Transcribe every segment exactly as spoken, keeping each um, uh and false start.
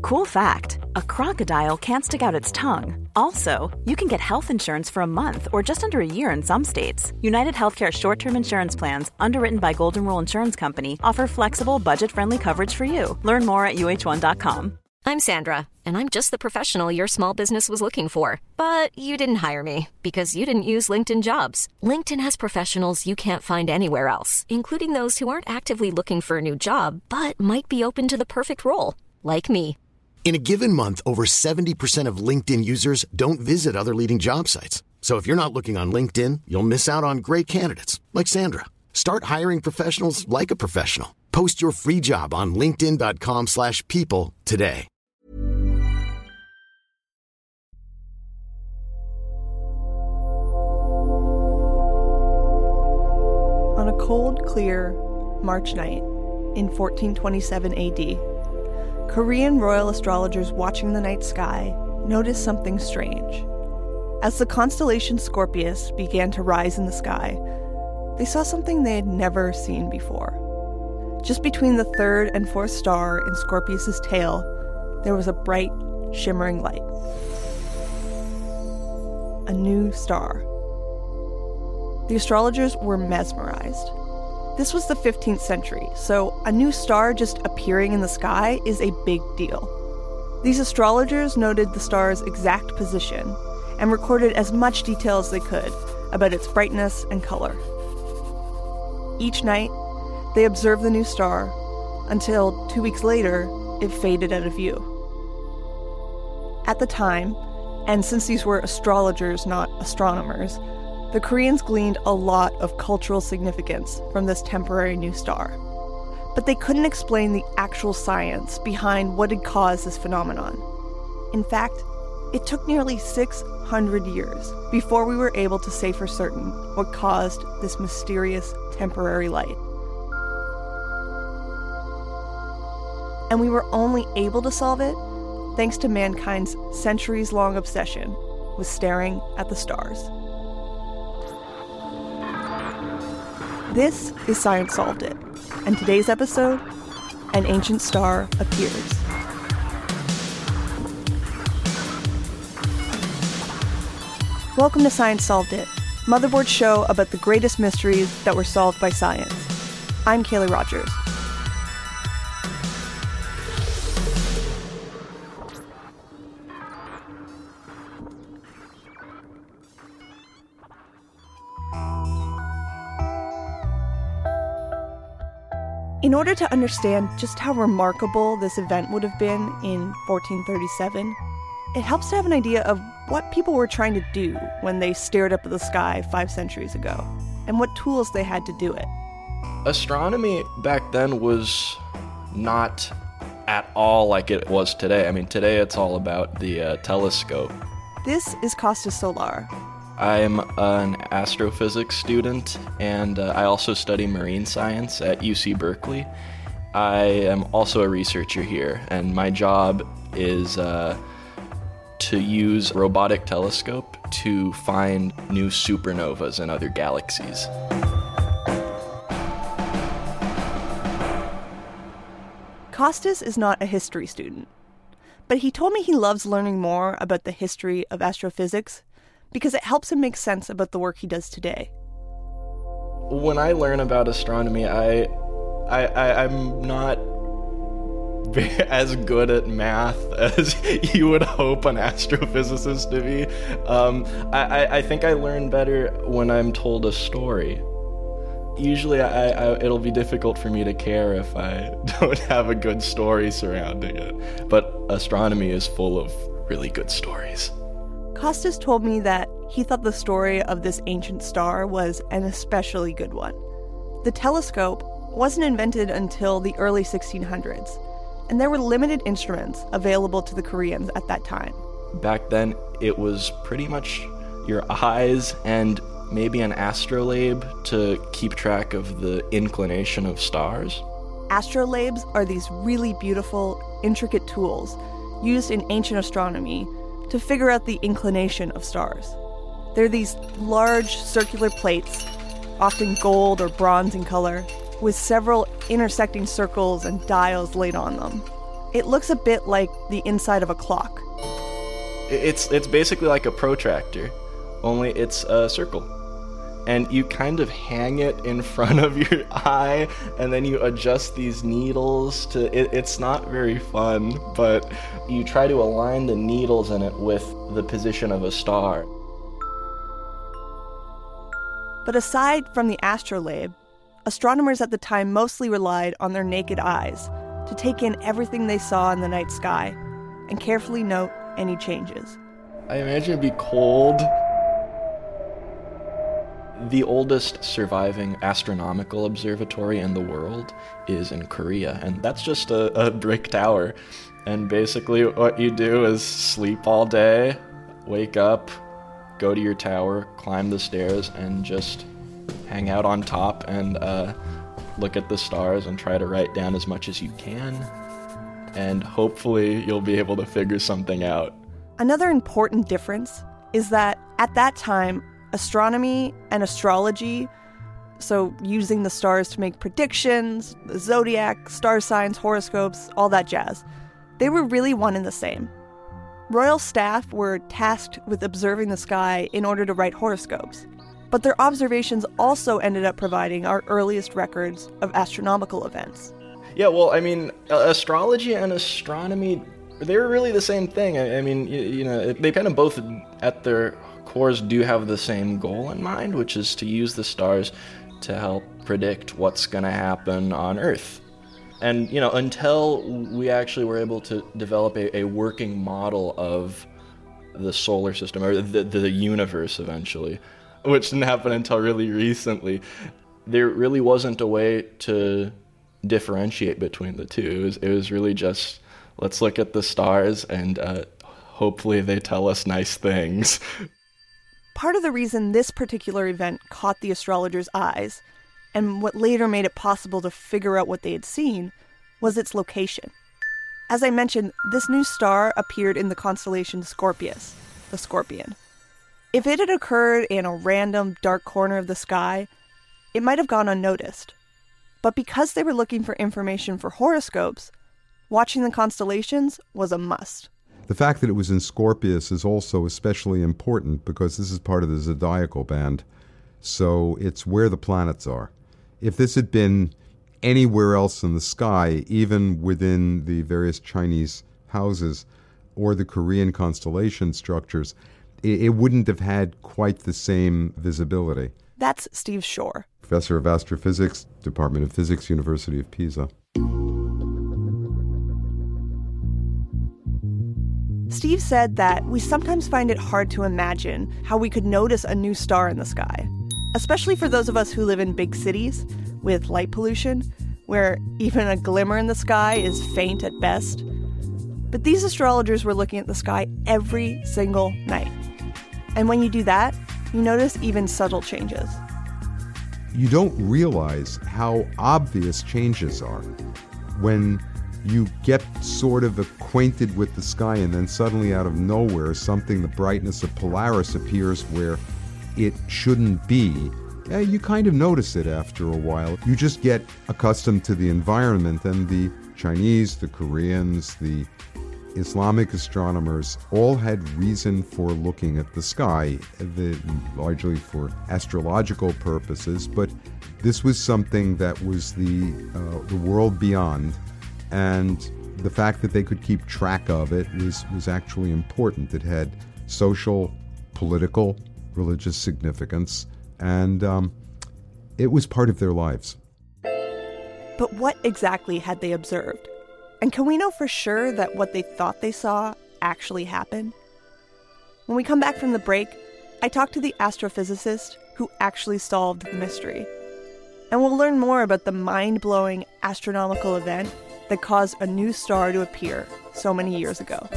Cool fact, a crocodile can't stick out its tongue. Also, you can get health insurance for a month or just under a year in some states. United Healthcare short-term insurance plans, underwritten by Golden Rule Insurance Company, offer flexible, budget-friendly coverage for you. Learn more at U H one dot com. I'm Sandra, and I'm just the professional your small business was looking for. But you didn't hire me because you didn't use LinkedIn Jobs. LinkedIn has professionals you can't find anywhere else, including those who aren't actively looking for a new job, but might be open to the perfect role, like me. In a given month, over seventy percent of LinkedIn users don't visit other leading job sites. So if you're not looking on LinkedIn, you'll miss out on great candidates like Sandra. Start hiring professionals like a professional. Post your free job on linkedin dot com slash people today. On a cold, clear March night in fourteen twenty-seven A D, Korean royal astrologers watching the night sky noticed something strange. As the constellation Scorpius began to rise in the sky, they saw something they had never seen before. Just between the third and fourth star in Scorpius's tail, there was a bright, shimmering light. A new star. The astrologers were mesmerized. This was the fifteenth century, so a new star just appearing in the sky is a big deal. These astrologers noted the star's exact position and recorded as much detail as they could about its brightness and color. Each night, they observed the new star until, two weeks later, it faded out of view. At the time, and since these were astrologers, not astronomers, the Koreans gleaned a lot of cultural significance from this temporary new star. But they couldn't explain the actual science behind what had caused this phenomenon. In fact, it took nearly six hundred years before we were able to say for certain what caused this mysterious temporary light. And we were only able to solve it thanks to mankind's centuries-long obsession with staring at the stars. This is Science Solved It, and today's episode, an ancient star appears. Welcome to Science Solved It, Motherboard's show about the greatest mysteries that were solved by science. I'm Kaylee Rogers. In order to understand just how remarkable this event would have been in fourteen thirty-seven, it helps to have an idea of what people were trying to do when they stared up at the sky five centuries ago, and what tools they had to do it. Astronomy back then was not at all like it was today. I mean, today it's all about the uh, telescope. This is Kostas Solar. I'm an astrophysics student, and uh, I also study marine science at U C Berkeley. I am also a researcher here, and my job is uh, to use a robotic telescope to find new supernovas in other galaxies. Kostas is not a history student, but he told me he loves learning more about the history of astrophysics because it helps him make sense about the work he does today. When I learn about astronomy, I, I, I I'm not as good at math as you would hope an astrophysicist to be. Um, I, I, I think I learn better when I'm told a story. Usually I, I, it'll be difficult for me to care if I don't have a good story surrounding it. But astronomy is full of really good stories. Kostas told me that he thought the story of this ancient star was an especially good one. The telescope wasn't invented until the early sixteen hundreds, and there were limited instruments available to the Koreans at that time. Back then, it was pretty much your eyes and maybe an astrolabe to keep track of the inclination of stars. Astrolabes are these really beautiful, intricate tools used in ancient astronomy to figure out the inclination of stars. They're these large circular plates, often gold or bronze in color, with several intersecting circles and dials laid on them. It looks a bit like the inside of a clock. It's it's basically like a protractor, only it's a circle. And you kind of hang it in front of your eye, and then you adjust these needles to... It, it's not very fun, but you try to align the needles in it with the position of a star. But aside from the astrolabe, astronomers at the time mostly relied on their naked eyes to take in everything they saw in the night sky and carefully note any changes. I imagine it'd be cold. The oldest surviving astronomical observatory in the world is in Korea, and that's just a, a brick tower. And basically what you do is sleep all day, wake up, go to your tower, climb the stairs, and just hang out on top and uh, look at the stars and try to write down as much as you can. And hopefully you'll be able to figure something out. Another important difference is that at that time, astronomy and astrology, so using the stars to make predictions, the zodiac, star signs, horoscopes, all that jazz, they were really one and the same. Royal staff were tasked with observing the sky in order to write horoscopes, but their observations also ended up providing our earliest records of astronomical events. Yeah, well, I mean, astrology and astronomy, they were really the same thing. I, I mean, you, you know, they kind of both, at their cores, do have the same goal in mind, which is to use the stars to help predict what's going to happen on Earth. And, you know, until we actually were able to develop a, a working model of the solar system, or the, the universe eventually, which didn't happen until really recently, there really wasn't a way to differentiate between the two. It was, it was really just, let's look at the stars and uh, hopefully they tell us nice things. Part of the reason this particular event caught the astrologers' eyes, and what later made it possible to figure out what they had seen, was its location. As I mentioned, this new star appeared in the constellation Scorpius, the Scorpion. If it had occurred in a random dark corner of the sky, it might have gone unnoticed. But because they were looking for information for horoscopes, watching the constellations was a must. The fact that it was in Scorpius is also especially important because this is part of the zodiacal band, so it's where the planets are. If this had been anywhere else in the sky, even within the various Chinese houses or the Korean constellation structures, it, it wouldn't have had quite the same visibility. That's Steve Shore, professor of astrophysics, Department of Physics, University of Pisa. Steve said that we sometimes find it hard to imagine how we could notice a new star in the sky, especially for those of us who live in big cities with light pollution, where even a glimmer in the sky is faint at best. But these astrologers were looking at the sky every single night. And when you do that, you notice even subtle changes. You don't realize how obvious changes are when you get sort of acquainted with the sky and then suddenly out of nowhere something the brightness of Polaris appears where it shouldn't be. Yeah, you kind of notice it after a while. You just get accustomed to the environment, and the Chinese, the Koreans, the Islamic astronomers all had reason for looking at the sky, the, largely for astrological purposes, but this was something that was the uh, the world beyond. And the fact that they could keep track of it was, was actually important. It had social, political, religious significance, and um, it was part of their lives. But what exactly had they observed? And can we know for sure that what they thought they saw actually happened? When we come back from the break, I talk to the astrophysicist who actually solved the mystery. And we'll learn more about the mind-blowing astronomical event that caused a new star to appear so many years ago.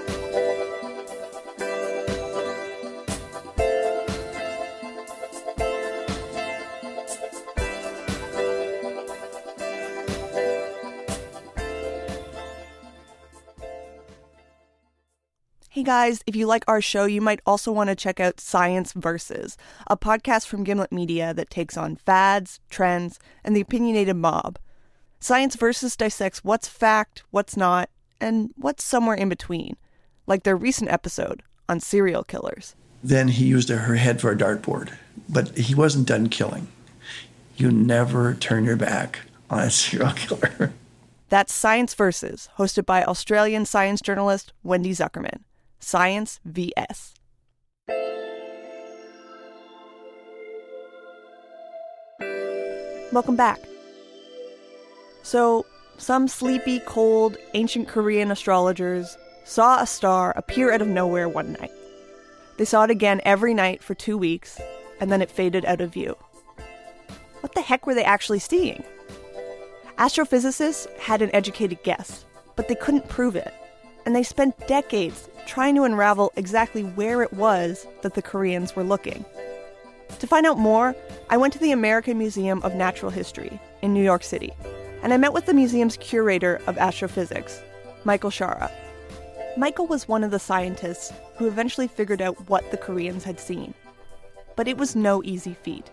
Hey guys, if you like our show, you might also want to check out Science Versus, a podcast from Gimlet Media that takes on fads, trends, and the opinionated mob. Science Versus dissects what's fact, what's not, and what's somewhere in between, like their recent episode on serial killers. Then he used her head for a dartboard, but he wasn't done killing. You never turn your back on a serial killer. That's Science Versus, hosted by Australian science journalist Wendy Zuckerman. Science V S. Welcome back. So, some sleepy, cold, ancient Korean astrologers saw a star appear out of nowhere one night. They saw it again every night for two weeks, and then it faded out of view. What the heck were they actually seeing? Astrophysicists had an educated guess, but they couldn't prove it, and they spent decades trying to unravel exactly where it was that the Koreans were looking. To find out more, I went to the American Museum of Natural History in New York City, and I met with the museum's curator of astrophysics, Michael Shara. Michael was one of the scientists who eventually figured out what the Koreans had seen. But it was no easy feat.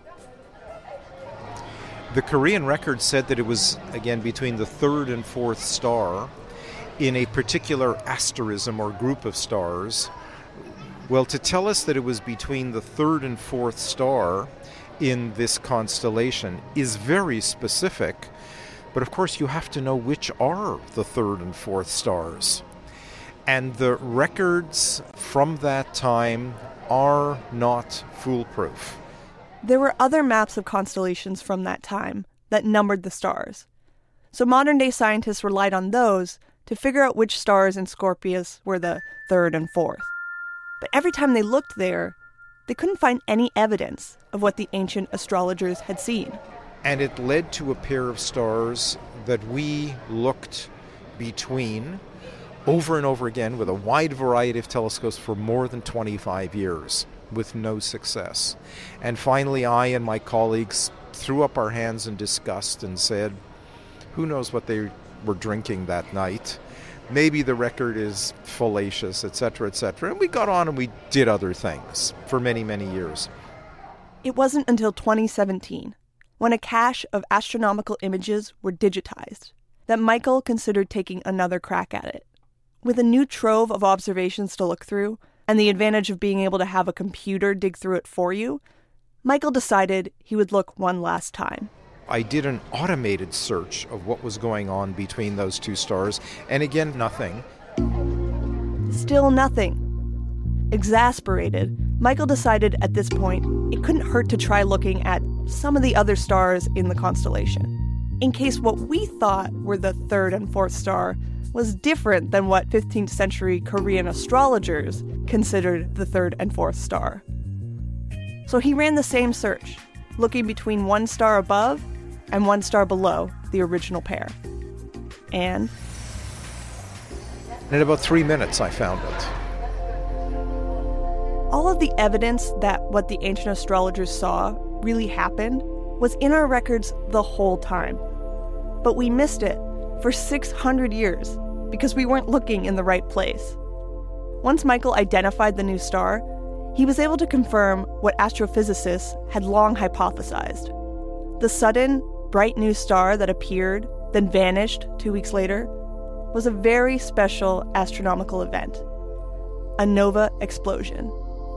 The Korean record said that it was, again, between the third and fourth star in a particular asterism or group of stars. Well, to tell us that it was between the third and fourth star in this constellation is very specific, but of course you have to know which are the third and fourth stars. And the records from that time are not foolproof. There were other maps of constellations from that time that numbered the stars. So modern-day scientists relied on those to figure out which stars in Scorpius were the third and fourth. But every time they looked there, they couldn't find any evidence of what the ancient astrologers had seen. And it led to a pair of stars that we looked between over and over again with a wide variety of telescopes for more than twenty-five years with no success. And finally, I and my colleagues threw up our hands in disgust and said, who knows what they were drinking that night? Maybe the record is fallacious, et cetera, et cetera. And we got on and we did other things for many, many years. It wasn't until twenty seventeen, when a cache of astronomical images were digitized, that Michael considered taking another crack at it. With a new trove of observations to look through, and the advantage of being able to have a computer dig through it for you, Michael decided he would look one last time. I did an automated search of what was going on between those two stars, and again, nothing. Still nothing. Exasperated, Michael decided at this point it couldn't hurt to try looking at some of the other stars in the constellation, in case what we thought were the third and fourth star was different than what fifteenth century Korean astrologers considered the third and fourth star. So he ran the same search, looking between one star above and one star below the original pair. And in about three minutes, I found it. All of the evidence that what the ancient astrologers saw really happened was in our records the whole time. But we missed it for six hundred years because we weren't looking in the right place. Once Michael identified the new star, he was able to confirm what astrophysicists had long hypothesized. The sudden, bright new star that appeared, then vanished two weeks later, was a very special astronomical event, a nova explosion.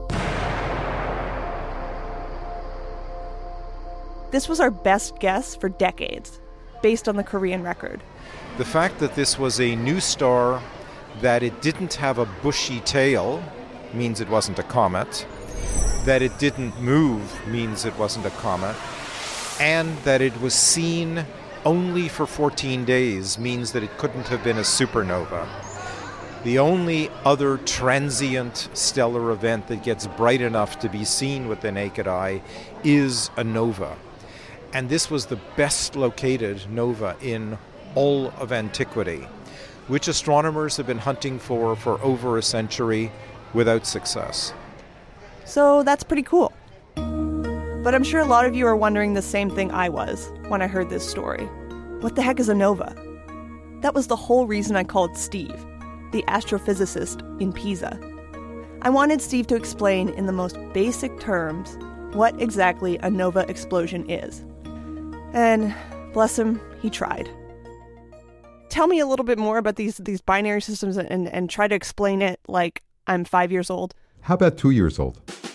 This was our best guess for decades, based on the Korean record. The fact that this was a new star, that it didn't have a bushy tail, means it wasn't a comet. That it didn't move means it wasn't a comet. And that it was seen only for fourteen days means that it couldn't have been a supernova. The only other transient stellar event that gets bright enough to be seen with the naked eye is a nova. And this was the best located nova in all of antiquity, which astronomers have been hunting for for over a century without success. So that's pretty cool. But I'm sure a lot of you are wondering the same thing I was when I heard this story. What the heck is a nova? That was the whole reason I called Steve, the astrophysicist in Pisa. I wanted Steve to explain in the most basic terms what exactly a nova explosion is. And bless him, he tried. tell me a little bit more about these these binary systems and, and try to explain it like I'm five years old? How about two years old?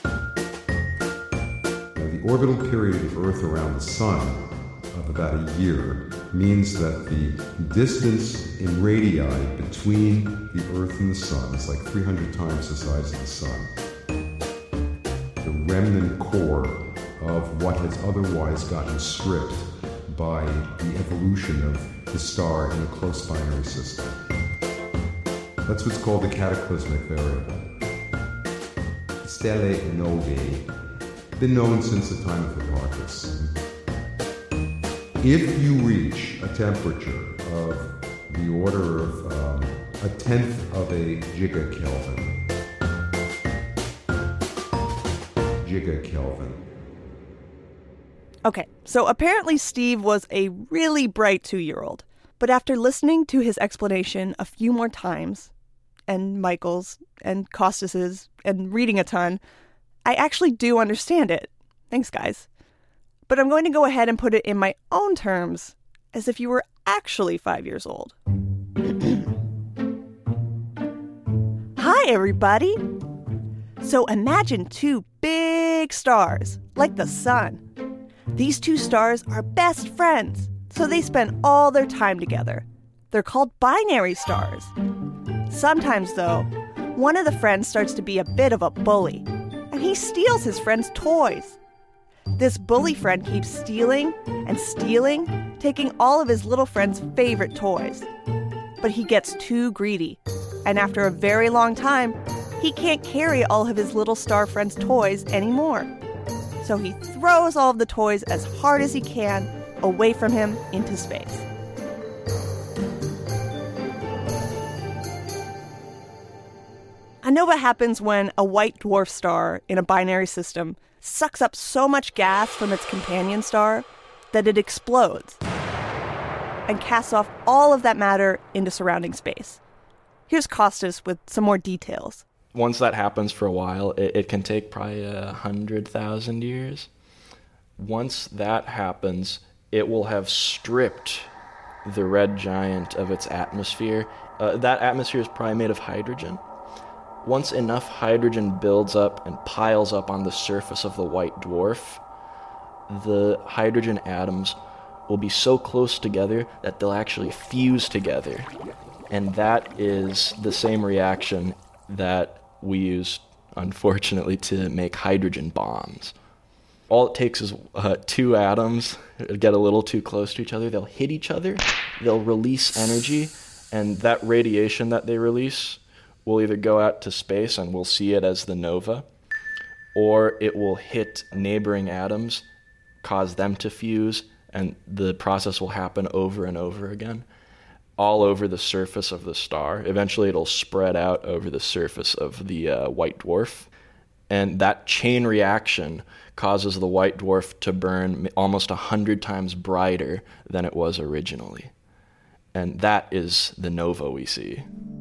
The orbital period of Earth around the Sun of about a year means that the distance in radii between the Earth and the Sun is like three hundred times the size of the Sun. The remnant core of what has otherwise gotten stripped by the evolution of the star in a close binary system. That's what's called the cataclysmic variable. Stellae novae, been known since the time of Hipparchus. If you reach a temperature of the order of um, a tenth of a gigakelvin, gigakelvin. Okay, so apparently Steve was a really bright two-year-old. But after listening to his explanation a few more times, and Michael's, and Costas's, and reading a ton, I actually do understand it. Thanks, guys. But I'm going to go ahead and put it in my own terms, as if you were actually five years old. Hi, everybody! So imagine two big stars, like the sun. These two stars are best friends, so they spend all their time together. They're called binary stars. Sometimes, though, one of the friends starts to be a bit of a bully, and he steals his friend's toys. This bully friend keeps stealing and stealing, taking all of his little friend's favorite toys. But he gets too greedy, and after a very long time, he can't carry all of his little star friend's toys anymore. So he throws all of the toys as hard as he can away from him into space. A nova happens when a white dwarf star in a binary system sucks up so much gas from its companion star that it explodes and casts off all of that matter into surrounding space. Here's Costas with some more details. Once that happens for a while, it, it can take probably a hundred thousand years. Once that happens, it will have stripped the red giant of its atmosphere. Uh, that atmosphere is probably made of hydrogen. Once enough hydrogen builds up and piles up on the surface of the white dwarf, the hydrogen atoms will be so close together that they'll actually fuse together. And that is the same reaction that we use, unfortunately, to make hydrogen bombs. All it takes is uh, two atoms get a little too close to each other. They'll hit each other, they'll release energy, and that radiation that they release will either go out to space and we'll see it as the nova, or it will hit neighboring atoms, cause them to fuse, and the process will happen over and over again, all over the surface of the star. Eventually it'll spread out over the surface of the uh, white dwarf, and that chain reaction causes the white dwarf to burn almost a hundred times brighter than it was originally. And that is the nova we see.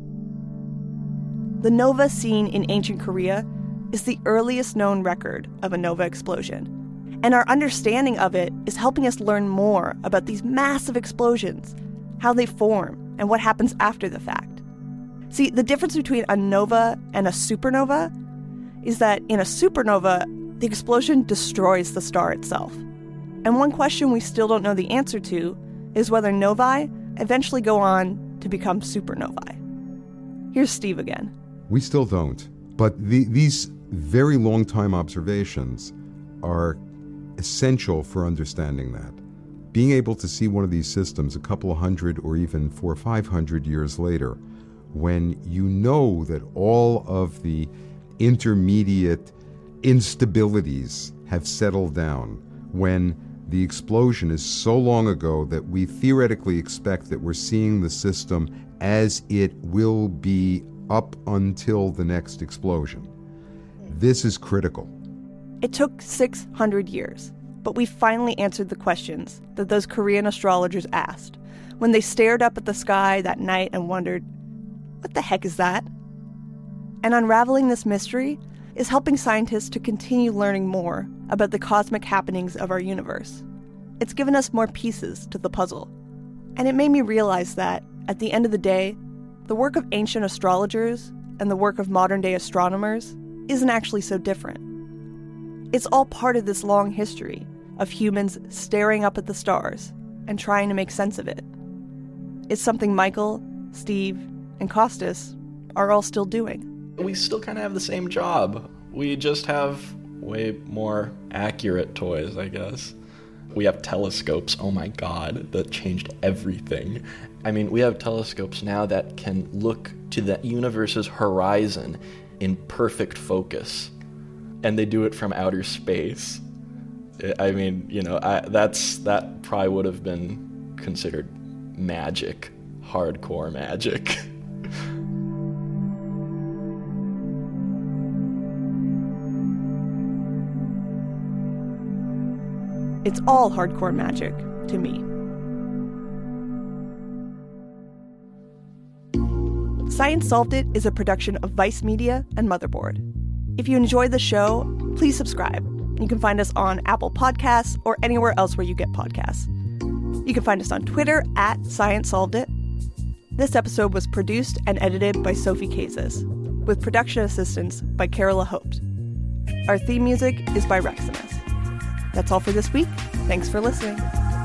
The nova seen in ancient Korea is the earliest known record of a nova explosion. And our understanding of it is helping us learn more about these massive explosions, how they form, and what happens after the fact. See, the difference between a nova and a supernova is that in a supernova, the explosion destroys the star itself. And one question we still don't know the answer to is whether novae eventually go on to become supernovae. Here's Steve again. We still don't. But the, these very long-time observations are essential for understanding that. Being able to see one of these systems a couple of hundred or even four or five hundred years later, when you know that all of the intermediate instabilities have settled down, when the explosion is so long ago that we theoretically expect that we're seeing the system as it will be up until the next explosion. This is critical. It took six hundred years, but we finally answered the questions that those Korean astrologers asked when they stared up at the sky that night and wondered, what the heck is that? And unraveling this mystery is helping scientists to continue learning more about the cosmic happenings of our universe. It's given us more pieces to the puzzle. And it made me realize that, at the end of the day, the work of ancient astrologers and the work of modern-day astronomers isn't actually so different. It's all part of this long history of humans staring up at the stars and trying to make sense of it. It's something Michael, Steve, and Costas are all still doing. We still kind of have the same job. We just have way more accurate toys, I guess. We have telescopes, oh my god, that changed everything. I mean, we have telescopes now that can look to the universe's horizon in perfect focus. And they do it from outer space. I mean, you know, I, that's that probably would have been considered magic, hardcore magic. It's all hardcore magic to me. Science Solved It is a production of Vice Media and Motherboard. If you enjoyed the show, please subscribe. You can find us on Apple Podcasts or anywhere else where you get podcasts. You can find us on Twitter at Science Solved It. This episode was produced and edited by Sophie Kazis, with production assistance by Carola Hoped. Our theme music is by Reximus. That's all for this week. Thanks for listening.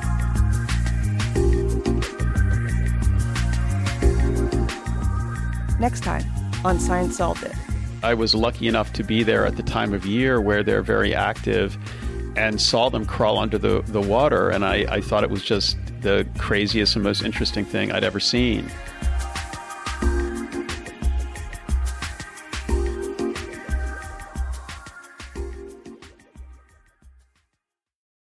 Next time on Science Solved It. I was lucky enough to be there at the time of year where they're very active and saw them crawl under the, the water. And I, I thought it was just the craziest and most interesting thing I'd ever seen.